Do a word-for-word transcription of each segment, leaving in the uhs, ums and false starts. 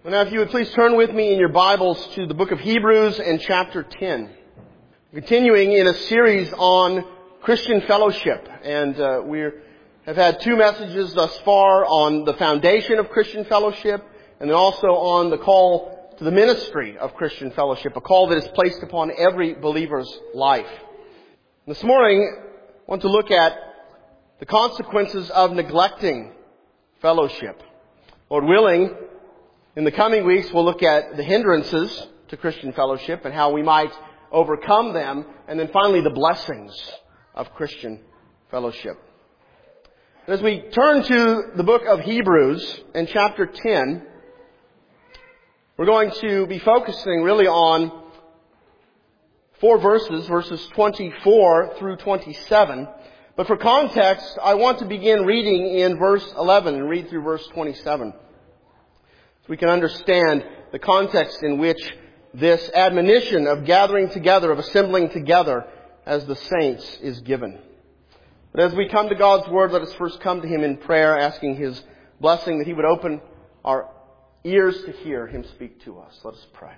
Well, now, if you would please turn with me in your Bibles to the book of Hebrews and chapter ten. Continuing in a series on Christian fellowship. And uh, we have had two messages thus far on the foundation of Christian fellowship and then also on the call to the ministry of Christian fellowship, a call that is placed upon every believer's life. This morning, I want to look at the consequences of neglecting fellowship. Lord willing, in the coming weeks, we'll look at the hindrances to Christian fellowship and how we might overcome them, and then finally the blessings of Christian fellowship. And as we turn to the book of Hebrews in chapter ten, we're going to be focusing really on four verses, verses twenty-four through twenty-seven. But for context, I want to begin reading in verse eleven and read through verse twenty-seven. We can understand the context in which this admonition of gathering together, of assembling together as the saints is given. But as we come to God's Word, let us first come to Him in prayer, asking His blessing that He would open our ears to hear Him speak to us. Let us pray.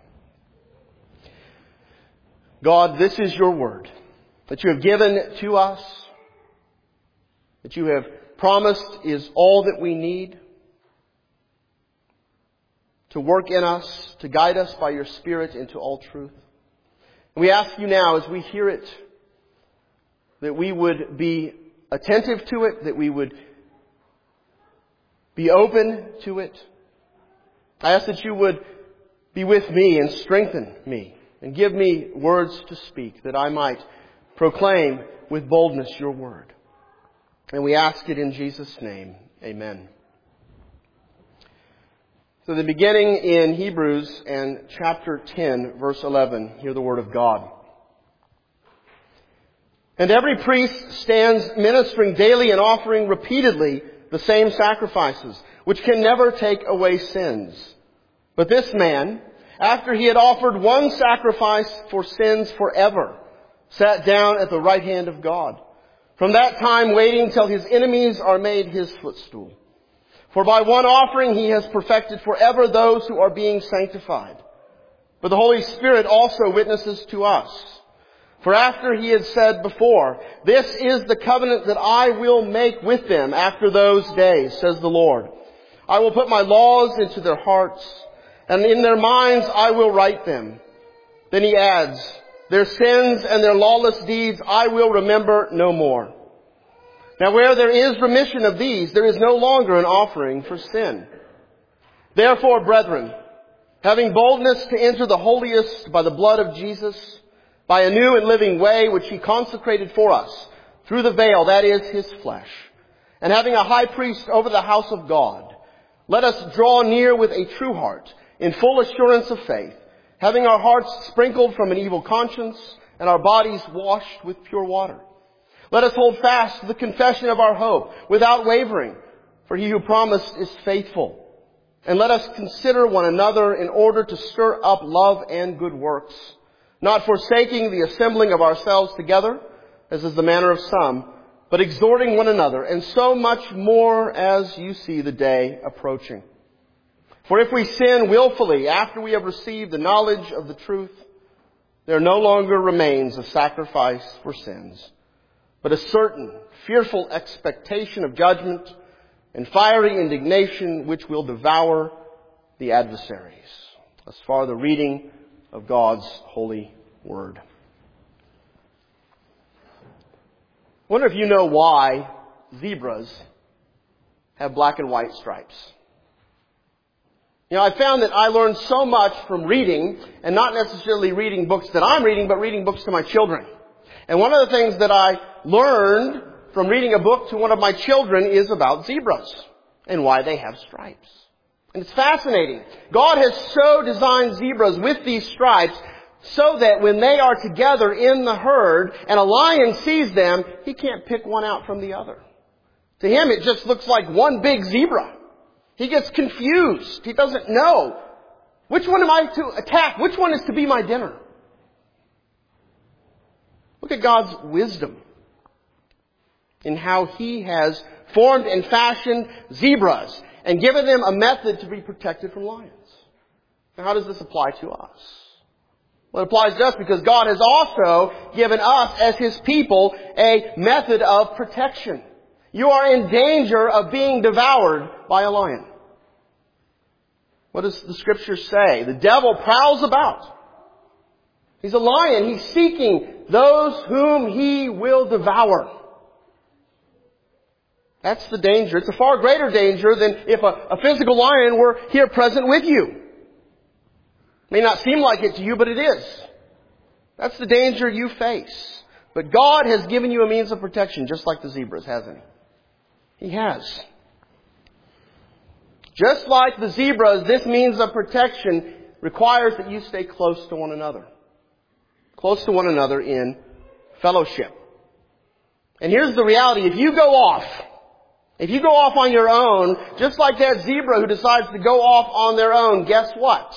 God, this is your Word that you have given to us, that you have promised is all that we need to work in us, to guide us by your Spirit into all truth. And we ask you now, as we hear it, that we would be attentive to it, that we would be open to it. I ask that you would be with me and strengthen me and give me words to speak, that I might proclaim with boldness your word. And we ask it in Jesus' name. Amen. So the beginning in Hebrews and chapter ten, verse eleven, hear the word of God. And every priest stands ministering daily and offering repeatedly the same sacrifices, which can never take away sins. But this man, after he had offered one sacrifice for sins forever, sat down at the right hand of God, from that time waiting till his enemies are made his footstool. For by one offering he has perfected forever those who are being sanctified. But the Holy Spirit also witnesses to us. For after he had said before, "This is the covenant that I will make with them after those days, says the Lord. I will put my laws into their hearts, and in their minds I will write them." Then he adds, "Their sins and their lawless deeds I will remember no more. Now where there is remission of these, there is no longer an offering for sin. Therefore, brethren, having boldness to enter the holiest by the blood of Jesus, by a new and living way which he consecrated for us, through the veil, that is, his flesh, and having a high priest over the house of God, let us draw near with a true heart, in full assurance of faith, having our hearts sprinkled from an evil conscience, and our bodies washed with pure water. Let us hold fast to the confession of our hope without wavering, for he who promised is faithful. And let us consider one another in order to stir up love and good works, not forsaking the assembling of ourselves together, as is the manner of some, but exhorting one another, and so much more as you see the day approaching. For if we sin willfully after we have received the knowledge of the truth, there no longer remains a sacrifice for sins, but a certain fearful expectation of judgment and fiery indignation which will devour the adversaries. As far the reading of God's holy word. I wonder if you know why zebras have black and white stripes. You know, I found that I learned so much from reading, and not necessarily reading books that I'm reading, but reading books to my children. And one of the things that I learned from reading a book to one of my children is about zebras and why they have stripes. And it's fascinating. God has so designed zebras with these stripes so that when they are together in the herd and a lion sees them, he can't pick one out from the other. To him, it just looks like one big zebra. He gets confused. He doesn't know. Which one am I to attack? Which one is to be my dinner? Look at God's wisdom in how he has formed and fashioned zebras and given them a method to be protected from lions. Now, how does this apply to us? Well, it applies to us because God has also given us, as His people, a method of protection. You are in danger of being devoured by a lion. What does the Scripture say? The devil prowls about. He's a lion. He's seeking those whom he will devour. That's the danger. It's a far greater danger than if a, a physical lion were here present with you. It may not seem like it to you, but it is. That's the danger you face. But God has given you a means of protection, just like the zebras, hasn't He? He has. Just like the zebras, this means of protection requires that you stay close to one another. Close to one another in fellowship. And here's the reality. If you go off, if you go off on your own, just like that zebra who decides to go off on their own, guess what?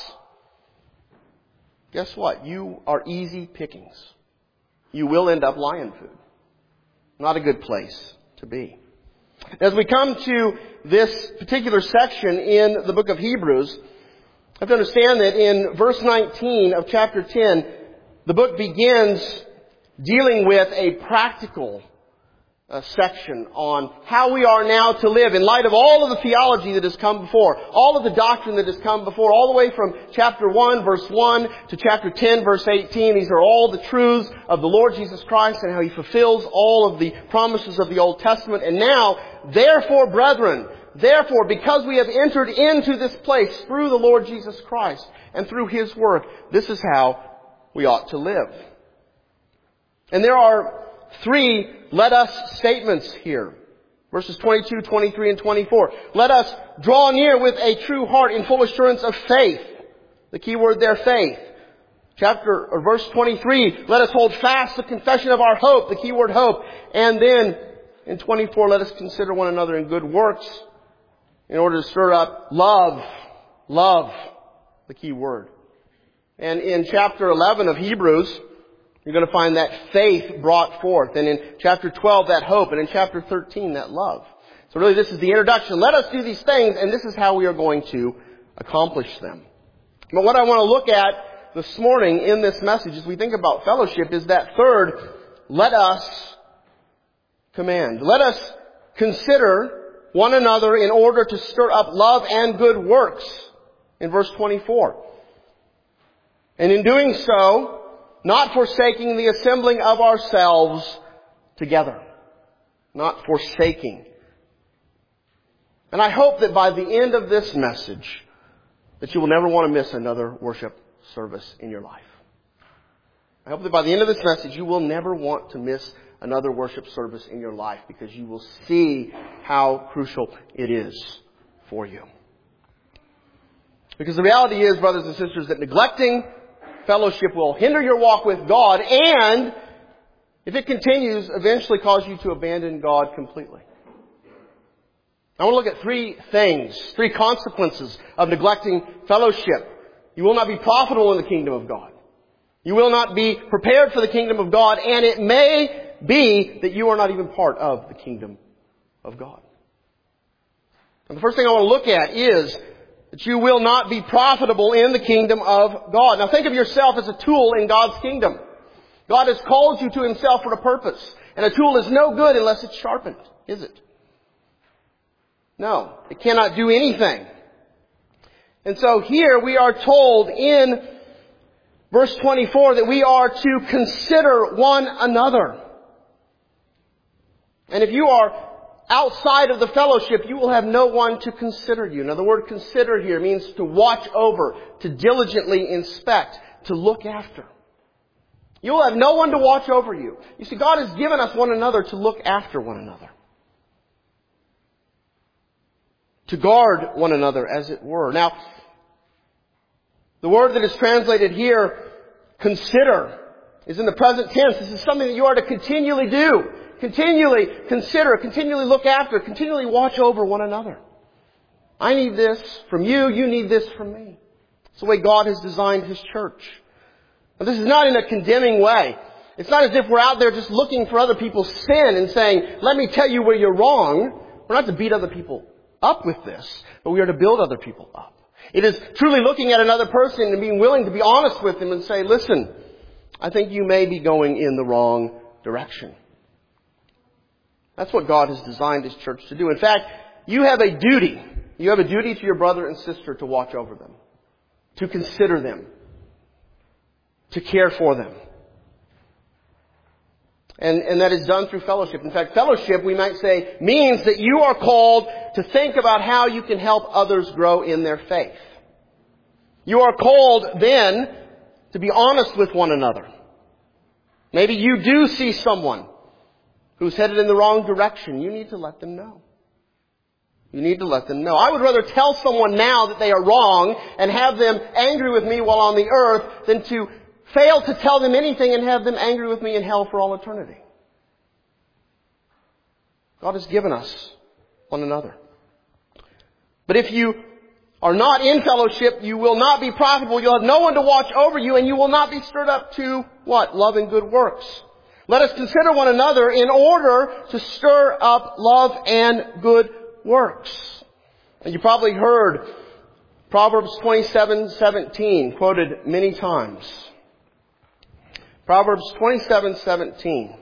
Guess what? You are easy pickings. You will end up lion food. Not a good place to be. As we come to this particular section in the book of Hebrews, you have to understand that in verse nineteen of chapter ten, the book begins dealing with a practical uh, section on how we are now to live in light of all of the theology that has come before, all of the doctrine that has come before, all the way from chapter one, verse one to chapter ten, verse eighteen. These are all the truths of the Lord Jesus Christ and how He fulfills all of the promises of the Old Testament. And now, therefore, brethren, therefore, because we have entered into this place through the Lord Jesus Christ and through His work, this is how we ought to live. And there are three let us statements here. Verses twenty-two, twenty-three, and twenty-four. Let us draw near with a true heart in full assurance of faith. The key word there, faith. Chapter or verse twenty-three, let us hold fast the confession of our hope. The key word hope. And then in twenty-four, let us consider one another in good works in order to stir up love. Love. The key word. And in chapter eleven of Hebrews, you're going to find that faith brought forth. And in chapter twelve, that hope. And in chapter thirteen, that love. So really, this is the introduction. Let us do these things, and this is how we are going to accomplish them. But what I want to look at this morning in this message as we think about fellowship is that third, let us command. Let us consider one another in order to stir up love and good works. In verse twenty-four. And in doing so, not forsaking the assembling of ourselves together. Not forsaking. And I hope that by the end of this message, that you will never want to miss another worship service in your life. I hope that by the end of this message, you will never want to miss another worship service in your life, because you will see how crucial it is for you. Because the reality is, brothers and sisters, that neglecting fellowship will hinder your walk with God, and if it continues, eventually cause you to abandon God completely. I want to look at three things, three consequences of neglecting fellowship. You will not be profitable in the kingdom of God. You will not be prepared for the kingdom of God, and it may be that you are not even part of the kingdom of God. And the first thing I want to look at is that you will not be profitable in the kingdom of God. Now think of yourself as a tool in God's kingdom. God has called you to Himself for a purpose. And a tool is no good unless it's sharpened, is it? No, it cannot do anything. And so here we are told in verse twenty-four that we are to consider one another. And if you are outside of the fellowship, you will have no one to consider you. Now, the word consider here means to watch over, to diligently inspect, to look after. You will have no one to watch over you. You see, God has given us one another to look after one another. To guard one another, as it were. Now, the word that is translated here, consider, is in the present tense. This is something that you are to continually do. Continually consider, continually look after, continually watch over one another. I need this from you, you need this from me. It's the way God has designed His church. Now, this is not in a condemning way. It's not as if we're out there just looking for other people's sin and saying, let me tell you where you're wrong. We're not to beat other people up with this, but we are to build other people up. It is truly looking at another person and being willing to be honest with them and say, listen, I think you may be going in the wrong direction. That's what God has designed His church to do. In fact, you have a duty. You have a duty to your brother and sister to watch over them, to consider them, to care for them. And, and that is done through fellowship. In fact, fellowship, we might say, means that you are called to think about how you can help others grow in their faith. You are called then to be honest with one another. Maybe you do see someone who's headed in the wrong direction. You need to let them know. You need to let them know. I would rather tell someone now that they are wrong and have them angry with me while on the earth than to fail to tell them anything and have them angry with me in hell for all eternity. God has given us one another. But if you are not in fellowship, you will not be profitable. You'll have no one to watch over you, and you will not be stirred up to what? Love and good works. Let us consider one another in order to stir up love and good works. And you probably heard Proverbs twenty-seven seventeen quoted many times. Proverbs twenty-seven seventeen.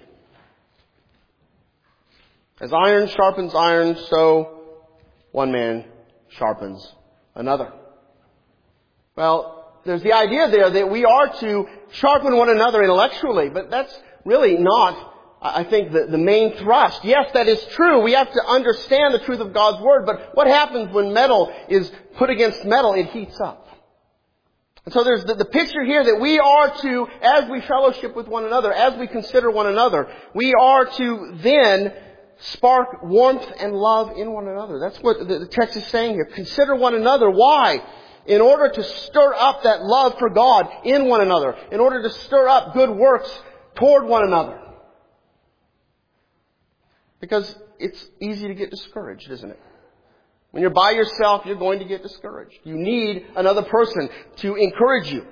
As iron sharpens iron, so one man sharpens another. Well, there's the idea there that we are to sharpen one another intellectually, but that's really not, I think, the, the main thrust. Yes, that is true. We have to understand the truth of God's Word, but what happens when metal is put against metal? It heats up. And so there's the, the picture here that we are to, as we fellowship with one another, as we consider one another, we are to then spark warmth and love in one another. That's what the, the text is saying here. Consider one another. Why? In order to stir up that love for God in one another. In order to stir up good works toward one another. Because it's easy to get discouraged, isn't it? When you're by yourself, you're going to get discouraged. You need another person to encourage you.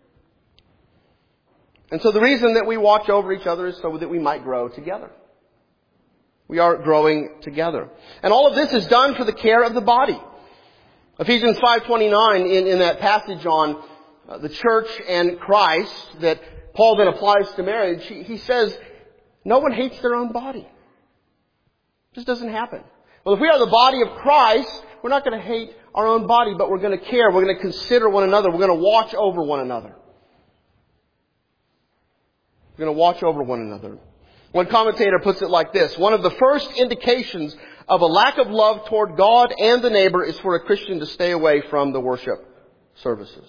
And so the reason that we watch over each other is so that we might grow together. We are growing together. And all of this is done for the care of the body. Ephesians five twenty-nine, in, in that passage on uh, the church and Christ that Paul then applies to marriage, he, he says, no one hates their own body. It just doesn't happen. Well, if we are the body of Christ, we're not going to hate our own body, but we're going to care. We're going to consider one another. We're going to watch over one another. We're going to watch over one another. One commentator puts it like this. One of the first indications of a lack of love toward God and the neighbor is for a Christian to stay away from the worship services.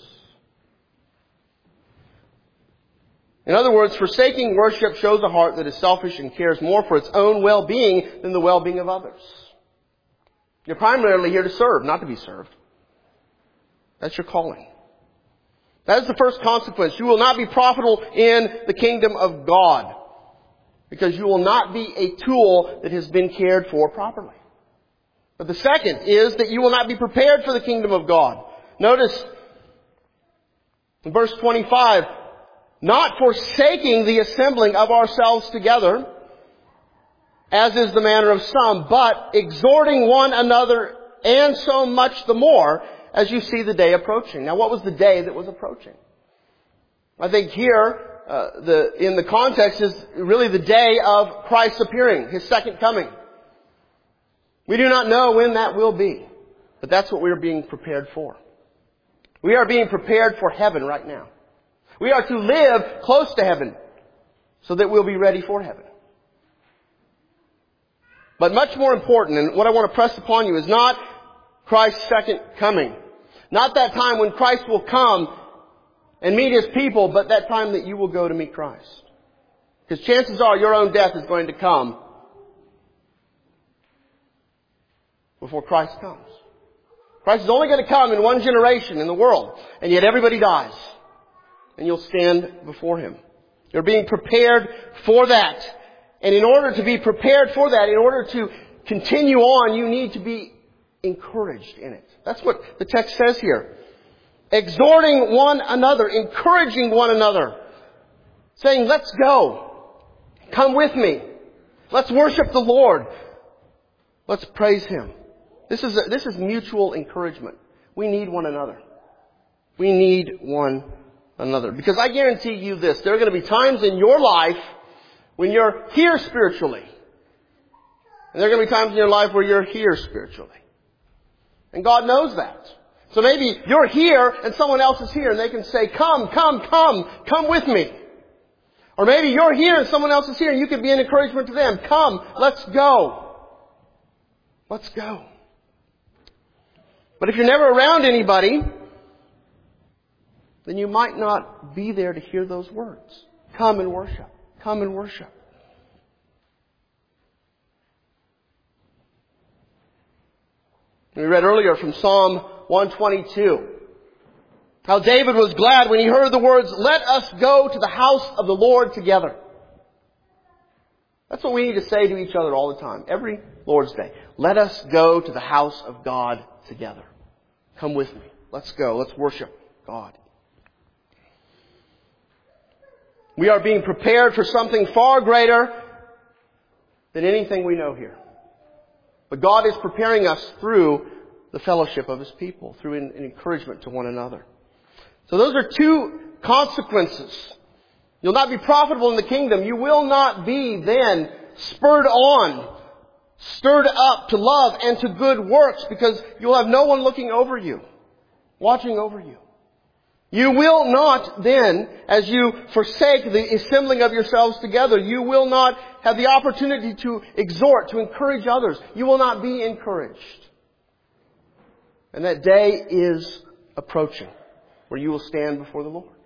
In other words, forsaking worship shows a heart that is selfish and cares more for its own well-being than the well-being of others. You're primarily here to serve, not to be served. That's your calling. That is the first consequence. You will not be profitable in the kingdom of God because you will not be a tool that has been cared for properly. But the second is that you will not be prepared for the kingdom of God. Notice in verse twenty-five, not forsaking the assembling of ourselves together, as is the manner of some, but exhorting one another, and so much the more as you see the day approaching. Now, what was the day that was approaching? I think here, uh, the in the context is really the day of Christ's appearing, His second coming. We do not know when that will be, but that's what we are being prepared for. We are being prepared for heaven right now. We are to live close to heaven so that we'll be ready for heaven. But much more important, and what I want to press upon you, is not Christ's second coming. Not that time when Christ will come and meet His people, but that time that you will go to meet Christ. Because chances are your own death is going to come before Christ comes. Christ is only going to come in one generation in the world, and yet everybody dies. And you'll stand before Him. You're being prepared for that. And in order to be prepared for that, in order to continue on, you need to be encouraged in it. That's what the text says here. Exhorting one another, encouraging one another. Saying, let's go. Come with me. Let's worship the Lord. Let's praise Him. This is a, this is mutual encouragement. We need one another. We need one another. Because I guarantee you this, there are going to be times in your life when you're here spiritually. And there are going to be times in your life where you're here spiritually. And God knows that. So maybe you're here and someone else is here and they can say, come, come, come, come with me. Or maybe you're here and someone else is here and you can be an encouragement to them. Come, let's go. Let's go. But if you're never around anybody, then you might not be there to hear those words. Come and worship. Come and worship. We read earlier from Psalm one twenty-two how David was glad when he heard the words, let us go to the house of the Lord together. That's what we need to say to each other all the time, every Lord's Day. Let us go to the house of God together. Come with me. Let's go. Let's worship God. We are being prepared for something far greater than anything we know here. But God is preparing us through the fellowship of His people, through an, an encouragement to one another. So those are two consequences. You'll not be profitable in the kingdom. You will not be then spurred on, stirred up to love and to good works because you'll have no one looking over you, watching over you. You will not then, as you forsake the assembling of yourselves together, you will not have the opportunity to exhort, to encourage others. You will not be encouraged. And that day is approaching where you will stand before the Lord.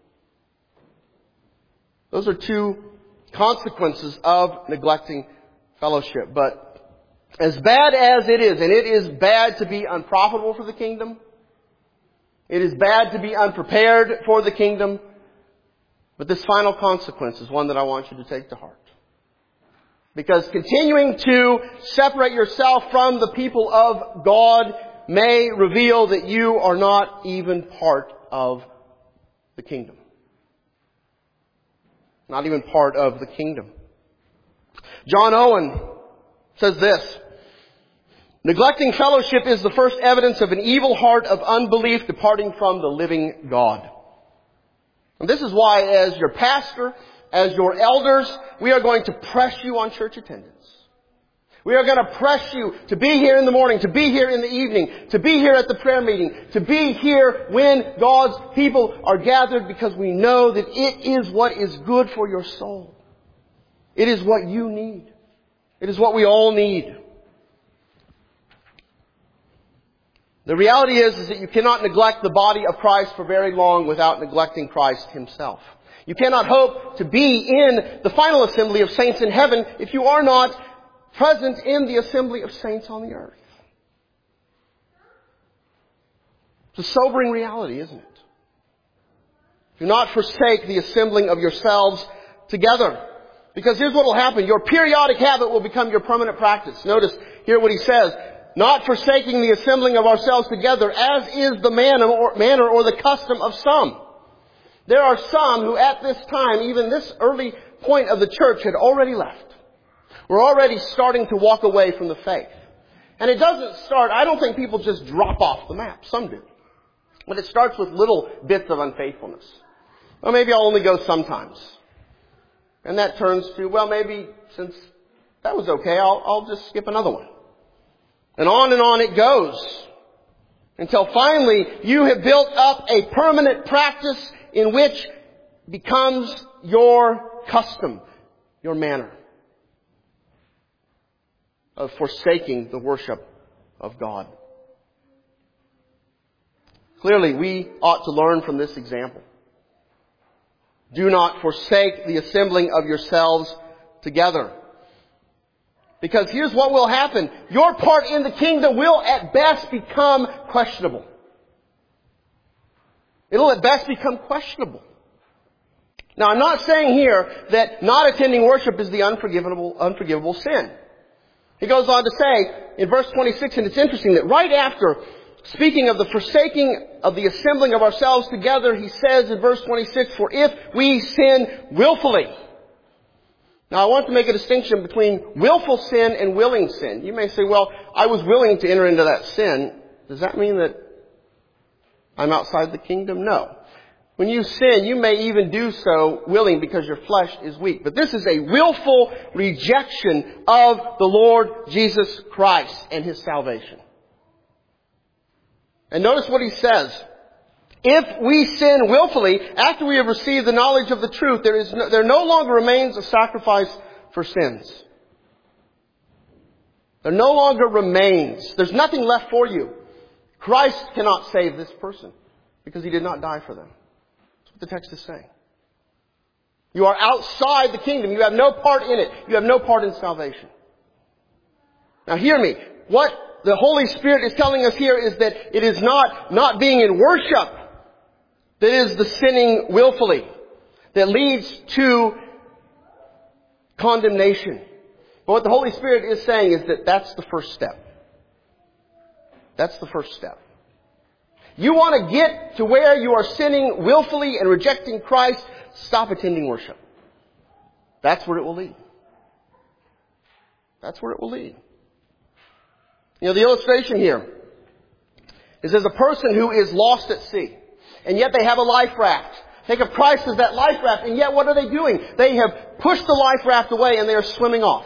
Those are two consequences of neglecting fellowship. But as bad as it is, and it is bad to be unprofitable for the kingdom, it is bad to be unprepared for the kingdom, but this final consequence is one that I want you to take to heart. Because continuing to separate yourself from the people of God may reveal that you are not even part of the kingdom. Not even part of the kingdom. John Owen says this, neglecting fellowship is the first evidence of an evil heart of unbelief departing from the living God. And this is why as your pastor, as your elders, we are going to press you on church attendance. We are going to press you to be here in the morning, to be here in the evening, to be here at the prayer meeting, to be here when God's people are gathered because we know that it is what is good for your soul. It is what you need. It is what we all need. The reality is, is that you cannot neglect the body of Christ for very long without neglecting Christ Himself. You cannot hope to be in the final assembly of saints in heaven if you are not present in the assembly of saints on the earth. It's a sobering reality, isn't it? Do not forsake the assembling of yourselves together. Because here's what will happen. Your periodic habit will become your permanent practice. Notice here what he says. Not forsaking the assembling of ourselves together, as is the manner or, manner or the custom of some. There are some who at this time, even this early point of the church, had already left. We're already starting to walk away from the faith. And it doesn't start, I don't think people just drop off the map. Some do. But it starts with little bits of unfaithfulness. Well, maybe I'll only go sometimes. And that turns to, well, maybe since that was okay, I'll, I'll just skip another one. And on and on it goes. Until finally you have built up a permanent practice in which becomes your custom, your manner of forsaking the worship of God. Clearly, we ought to learn from this example. Do not forsake the assembling of yourselves together. Because here's what will happen. Your part in the kingdom will at best become questionable. It'll at best become questionable. Now, I'm not saying here that not attending worship is the unforgivable, unforgivable sin. He goes on to say in verse twenty-six, and it's interesting that right after speaking of the forsaking of the assembling of ourselves together, he says in verse twenty-six, for if we sin willfully. Now, I want to make a distinction between willful sin and willing sin. You may say, well, I was willing to enter into that sin. Does that mean that I'm outside the kingdom? No. When you sin, you may even do so willing because your flesh is weak. But this is a willful rejection of the Lord Jesus Christ and His salvation. And notice what he says. If we sin willfully, after we have received the knowledge of the truth, there is no, there no longer remains a sacrifice for sins. There no longer remains. There's nothing left for you. Christ cannot save this person because He did not die for them. That's what the text is saying. You are outside the kingdom. You have no part in it. You have no part in salvation. Now hear me. What the Holy Spirit is telling us here is that it is not not being in worship that is the sinning willfully that leads to condemnation. But what the Holy Spirit is saying is that that's the first step. That's the first step. You want to get to where you are sinning willfully and rejecting Christ, stop attending worship. That's where it will lead. That's where it will lead. You know, the illustration here is as a person who is lost at sea, and yet they have a life raft. Think of Christ as that life raft, and yet what are they doing? They have pushed the life raft away and they are swimming off.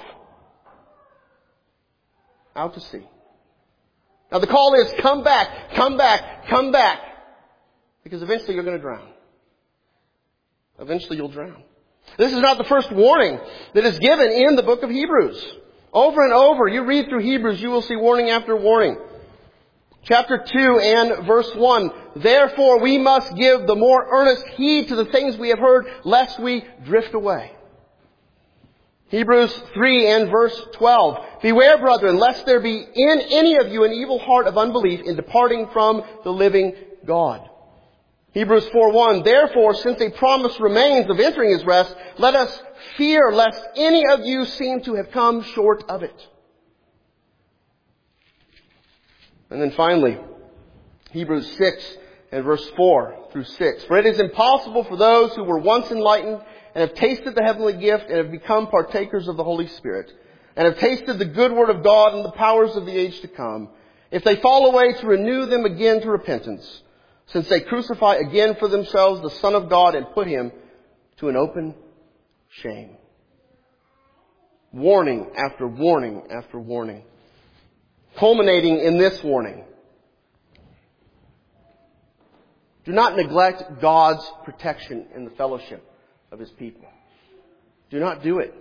Out to sea. Now the call is, come back, come back, come back. Because eventually you're going to drown. Eventually you'll drown. This is not the first warning that is given in the book of Hebrews. Over and over, you read through Hebrews, you will see warning after warning. Chapter two and verse one. Therefore we must give the more earnest heed to the things we have heard, lest we drift away. Hebrews three and verse twelve. Beware, brethren, lest there be in any of you an evil heart of unbelief in departing from the living God. Hebrews four one. Therefore, since a promise remains of entering His rest, let us fear lest any of you seem to have come short of it. And then finally, Hebrews six and verse four through six. For it is impossible for those who were once enlightened and have tasted the heavenly gift and have become partakers of the Holy Spirit and have tasted the good word of God and the powers of the age to come, if they fall away, to renew them again to repentance, since they crucify again for themselves the Son of God and put Him to an open shame. Warning after warning after warning. Culminating in this warning. Do not neglect God's protection in the fellowship of His people. Do not do it.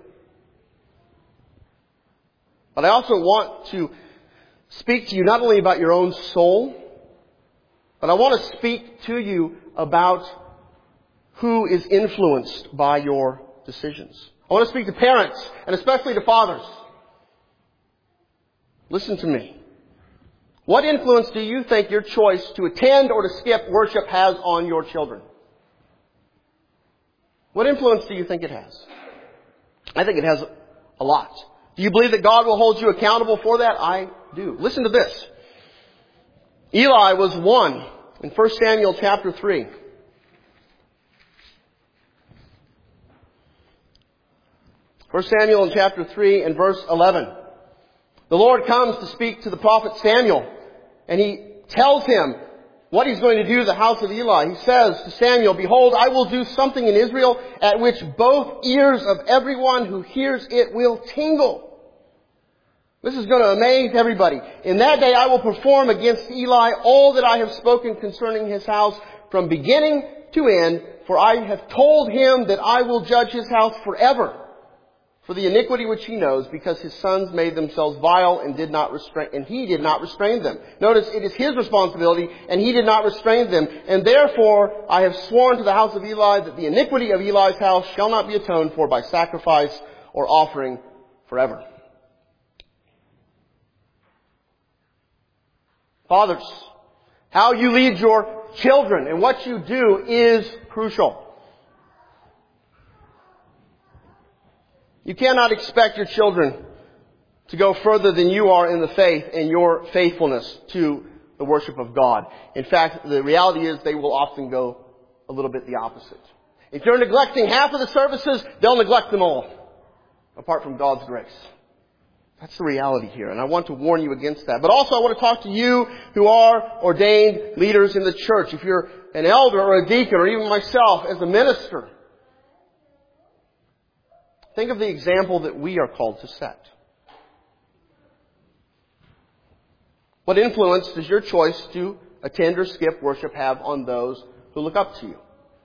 But I also want to speak to you not only about your own soul, but I want to speak to you about who is influenced by your decisions. I want to speak to parents, and especially to fathers. Listen to me. What influence do you think your choice to attend or to skip worship has on your children? What influence do you think it has? I think it has a lot. Do you believe that God will hold you accountable for that? I do. Listen to this. Eli was one in First Samuel chapter three. First Samuel in chapter three and verse eleven. The Lord comes to speak to the prophet Samuel, and He tells him what He's going to do to the house of Eli. He says to Samuel, behold, I will do something in Israel at which both ears of everyone who hears it will tingle. This is going to amaze everybody. In that day I will perform against Eli all that I have spoken concerning his house from beginning to end, for I have told him that I will judge his house forever for the iniquity which he knows, because his sons made themselves vile and did not restrain, and he did not restrain them. Notice it is his responsibility, and he did not restrain them. And therefore I have sworn to the house of Eli that the iniquity of Eli's house shall not be atoned for by sacrifice or offering forever. Fathers, how you lead your children and what you do is crucial. You cannot expect your children to go further than you are in the faith and your faithfulness to the worship of God. In fact, the reality is they will often go a little bit the opposite. If you're neglecting half of the services, they'll neglect them all, apart from God's grace. That's the reality here, and I want to warn you against that. But also I want to talk to you who are ordained leaders in the church. If you're an elder or a deacon or even myself as a minister, think of the example that we are called to set. What influence does your choice to attend or skip worship have on those who look up to you?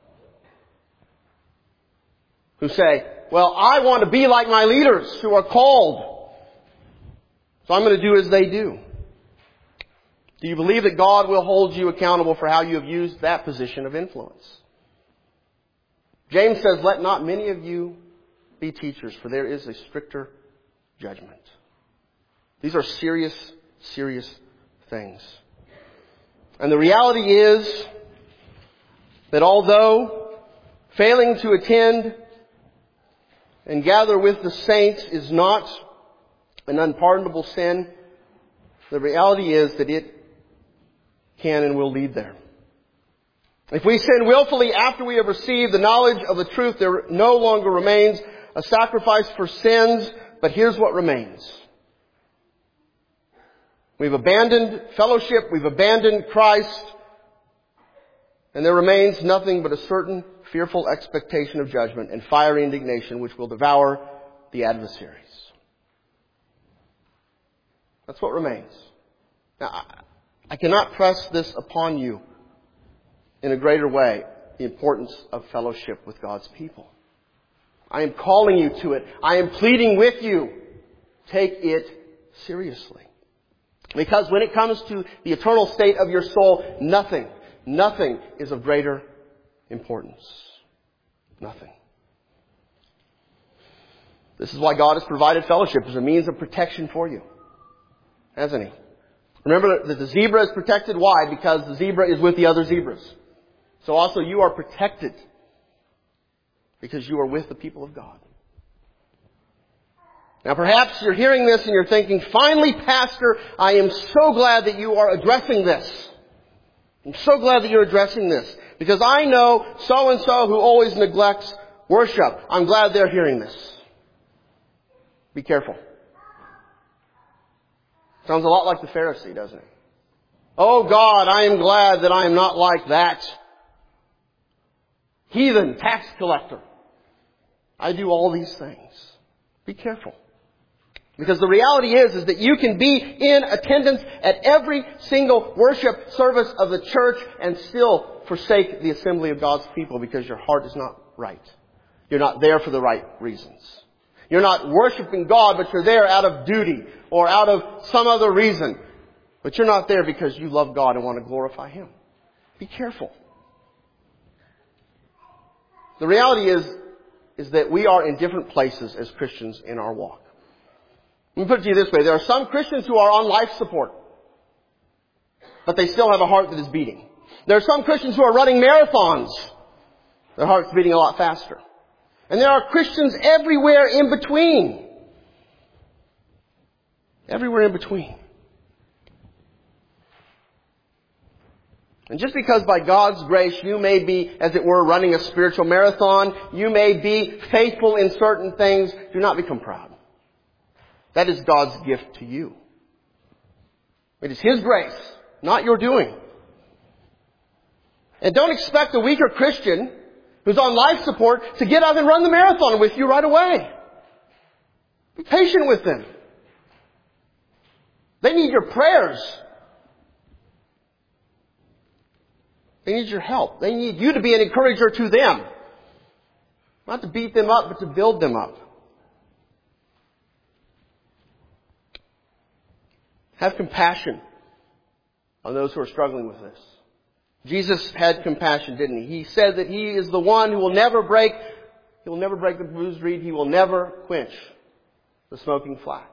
Who say, well, I want to be like my leaders who are called, so I'm going to do as they do. Do you believe that God will hold you accountable for how you have used that position of influence? James says, let not many of you be teachers, for there is a stricter judgment. These are serious, serious things. And the reality is that although failing to attend and gather with the saints is not an unpardonable sin, the reality is that it can and will lead there. If we sin willfully after we have received the knowledge of the truth, there no longer remains a sacrifice for sins, but here's what remains. We've abandoned fellowship, we've abandoned Christ, and there remains nothing but a certain fearful expectation of judgment and fiery indignation which will devour the adversaries. That's what remains. Now, I cannot press this upon you in a greater way, the importance of fellowship with God's people. I am calling you to it. I am pleading with you. Take it seriously. Because when it comes to the eternal state of your soul, nothing, nothing is of greater importance. Nothing. This is why God has provided fellowship as a means of protection for you. Hasn't He? Remember that the zebra is protected. Why? Because the zebra is with the other zebras. So also you are protected because you are with the people of God. Now perhaps you're hearing this and you're thinking, finally, Pastor, I am so glad that you are addressing this. I'm so glad that you're addressing this. Because I know so-and-so who always neglects worship. I'm glad they're hearing this. Be careful. Sounds a lot like the Pharisee, doesn't it? Oh God, I am glad that I am not like that heathen tax collector. I do all these things. Be careful. Because the reality is, is that you can be in attendance at every single worship service of the church and still forsake the assembly of God's people because your heart is not right. You're not there for the right reasons. You're not worshiping God, but you're there out of duty or out of some other reason. But you're not there because you love God and want to glorify Him. Be careful. The reality is, is that we are in different places as Christians in our walk. Let me put it to you this way. There are some Christians who are on life support, but they still have a heart that is beating. There are some Christians who are running marathons. Their heart's beating a lot faster. And there are Christians everywhere in between. Everywhere in between. And just because by God's grace you may be, as it were, running a spiritual marathon, you may be faithful in certain things, do not become proud. That is God's gift to you. It is His grace, not your doing. And don't expect a weaker Christian who's on life support to get out and run the marathon with you right away. Be patient with them. They need your prayers. They need your help. They need you to be an encourager to them. Not to beat them up, but to build them up. Have compassion on those who are struggling with this. Jesus had compassion, didn't He? He said that He is the one who will never break, He will never break the bruised reed. He will never quench the smoking flax.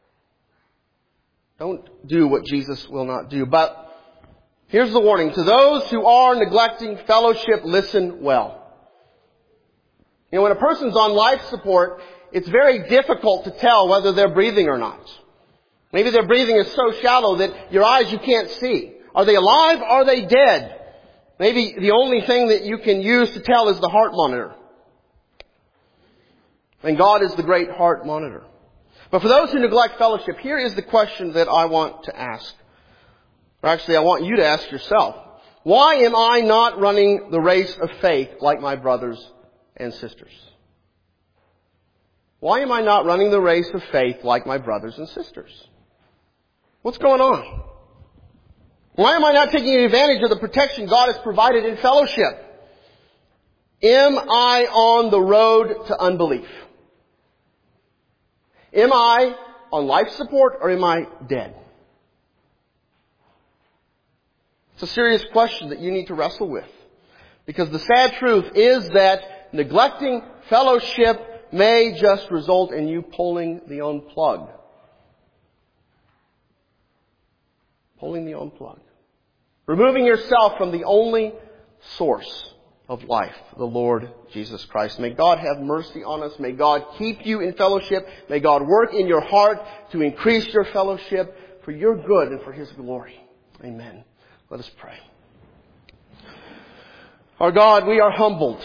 Don't do what Jesus will not do. But here's the warning. To those who are neglecting fellowship, listen well. You know, when a person's on life support, it's very difficult to tell whether they're breathing or not. Maybe their breathing is so shallow that your eyes you can't see. Are they alive? Are they dead? Maybe the only thing that you can use to tell is the heart monitor. And God is the great heart monitor. But for those who neglect fellowship, here is the question that I want to ask. Or actually, I want you to ask yourself. Why am I not running the race of faith like my brothers and sisters? Why am I not running the race of faith like my brothers and sisters? What's going on? Why am I not taking advantage of the protection God has provided in fellowship? Am I on the road to unbelief? Am I on life support or am I dead? It's a serious question that you need to wrestle with. Because the sad truth is that neglecting fellowship may just result in you pulling the unplug. Pulling the unplug. Removing yourself from the only source of life, the Lord Jesus Christ. May God have mercy on us. May God keep you in fellowship. May God work in your heart to increase your fellowship for your good and for His glory. Amen. Let us pray. Our God, we are humbled.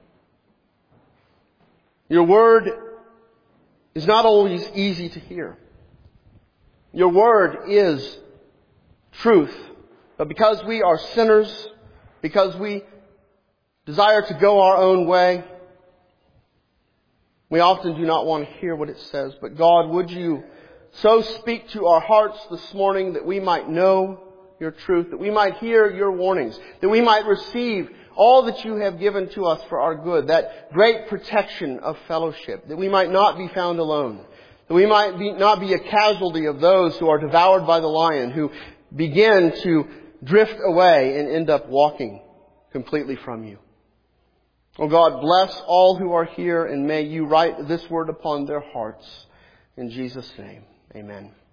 Your word is not always easy to hear. Your word is truth. But because we are sinners, because we desire to go our own way, we often do not want to hear what it says. But God, would you so speak to our hearts this morning that we might know your truth, that we might hear your warnings, that we might receive all that you have given to us for our good, that great protection of fellowship, that we might not be found alone, that we might be, not be a casualty of those who are devoured by the lion, who begin to drift away and end up walking completely from you. Oh God, bless all who are here, and may you write this word upon their hearts. In Jesus' name, amen.